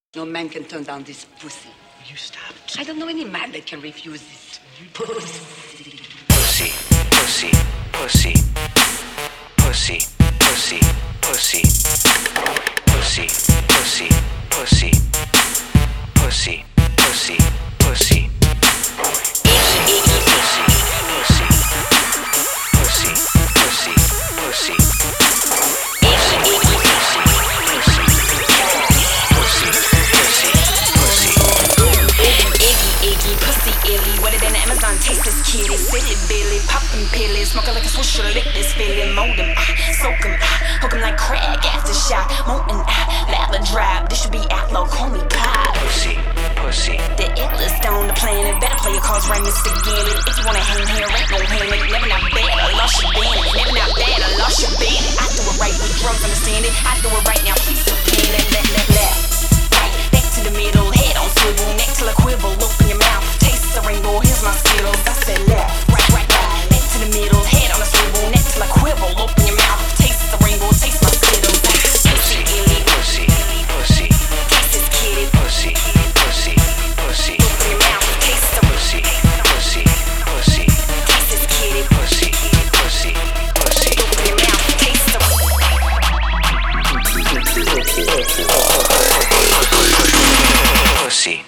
No man can turn down this pussy. You stop. I don't know any man that can refuse this pussy. Pussy, pussy, pussy, pussy, pussy, pussy, pussy, pussy, pussy, pussy, pussy, pussy. Taste this kitty, city Billy, poppin' pillies, smoking like a swisher, lick this feeling, mold him, soak him, hook him like crack after shot, molten, lava drop, this should be outlaw, call me pop. Pussy, pussy. The illest on the planet, better play your cards right, Mr. Gambit. If you wanna hang here, ain't no hanging, never not bad, I lost your bandit, never not bad, I lost your bandit. I do it right with drums, understand it, I do it right now, please supplant it, left, right, back to the middle, head on swivel, neck till I quivel, open your mouth, taste the rainbow, here's my skittles. I said left, right, back to the middle, head on a swivel, neck till I quivel, open your mouth, taste the rainbow, taste my skittles. Pussy, pussy, pussy, taste this kitty, pussy, pussy, pussy, open your mouth, taste the pussy, pussy, pussy, taste this kitty, pussy, pussy, pussy, open your mouth, taste the pussy.